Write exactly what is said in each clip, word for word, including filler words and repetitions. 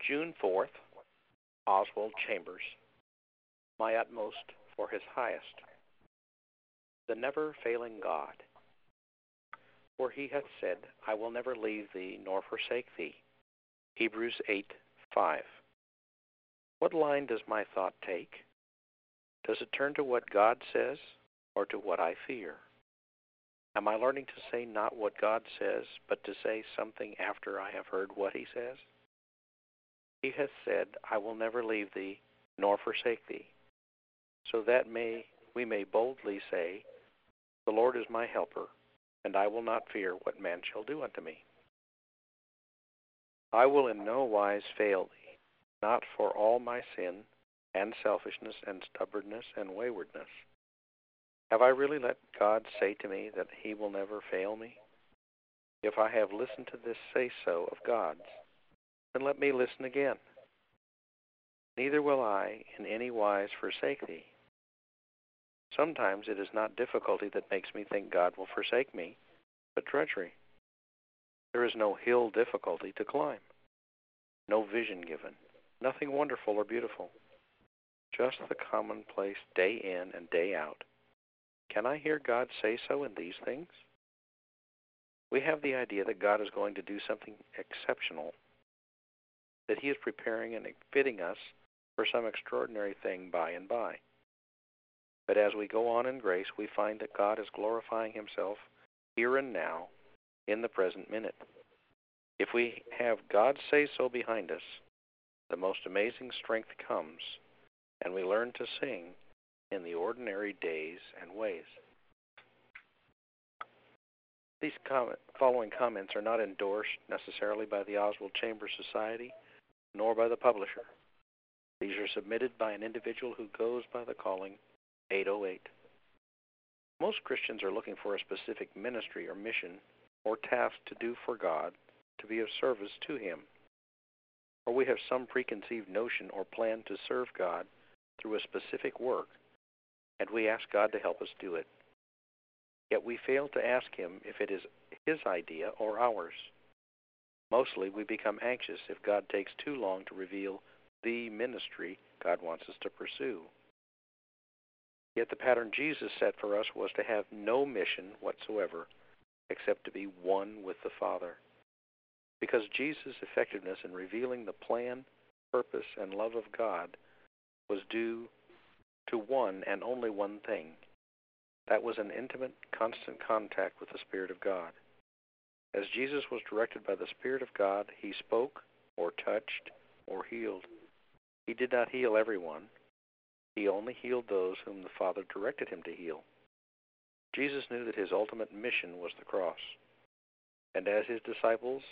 June fourth, Oswald Chambers. My utmost for his highest. The never-failing God. For he hath said, I will never leave thee nor forsake thee. Hebrews eight five. What line does my thought take? Does it turn to what God says or to what I fear? Am I learning to say not what God says, but to say something after I have heard what he says? He hath said, I will never leave thee nor forsake thee, so that may we may boldly say, the Lord is my helper, and I will not fear what man shall do unto me. I will in no wise fail thee, not for all my sin and selfishness and stubbornness and waywardness. Have I really let God say to me that he will never fail me? If I have listened to this say-so of God's, then let me listen again. Neither will I in any wise forsake thee. Sometimes it is not difficulty that makes me think God will forsake me, but drudgery. There is no hill difficulty to climb, no vision given, nothing wonderful or beautiful, just the commonplace day in and day out. Can I hear God say so in these things? We have the idea that God is going to do something exceptional, that he is preparing and fitting us for some extraordinary thing by and by. But as we go on in grace, we find that God is glorifying himself here and now in the present minute. If we have God say so behind us, the most amazing strength comes, and we learn to sing in the ordinary days and ways. These comment, following comments are not endorsed necessarily by the Oswald Chambers Society, nor by the publisher. These are submitted by an individual who goes by the calling eight oh eight. Most Christians are looking for a specific ministry or mission or task to do for God, to be of service to him. Or we have some preconceived notion or plan to serve God through a specific work, and we ask God to help us do it. Yet we fail to ask him if it is his idea or ours. Mostly we become anxious if God takes too long to reveal the ministry God wants us to pursue. Yet the pattern Jesus set for us was to have no mission whatsoever except to be one with the Father. Because Jesus' effectiveness in revealing the plan, purpose, and love of God was due to one and only one thing. That was an intimate, constant contact with the Spirit of God. As Jesus was directed by the Spirit of God, he spoke, or touched, or healed. He did not heal everyone. He only healed those whom the Father directed him to heal. Jesus knew that his ultimate mission was the cross. And as his disciples,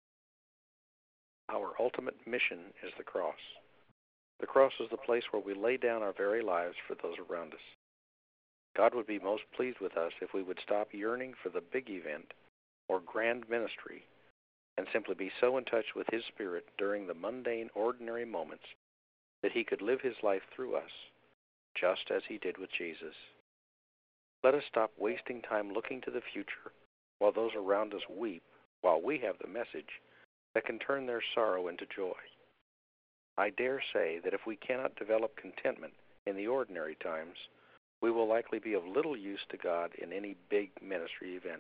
our ultimate mission is the cross. The cross is the place where we lay down our very lives for those around us. God would be most pleased with us if we would stop yearning for the big event or grand ministry and simply be so in touch with his Spirit during the mundane, ordinary moments that he could live his life through us, just as he did with Jesus. Let us stop wasting time looking to the future while those around us weep, while we have the message that can turn their sorrow into joy. I dare say that if we cannot develop contentment in the ordinary times, we will likely be of little use to God in any big ministry event.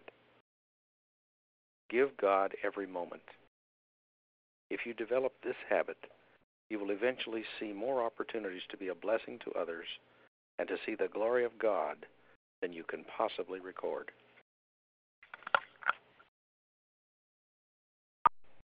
Give God every moment. If you develop this habit, you will eventually see more opportunities to be a blessing to others and to see the glory of God than you can possibly record.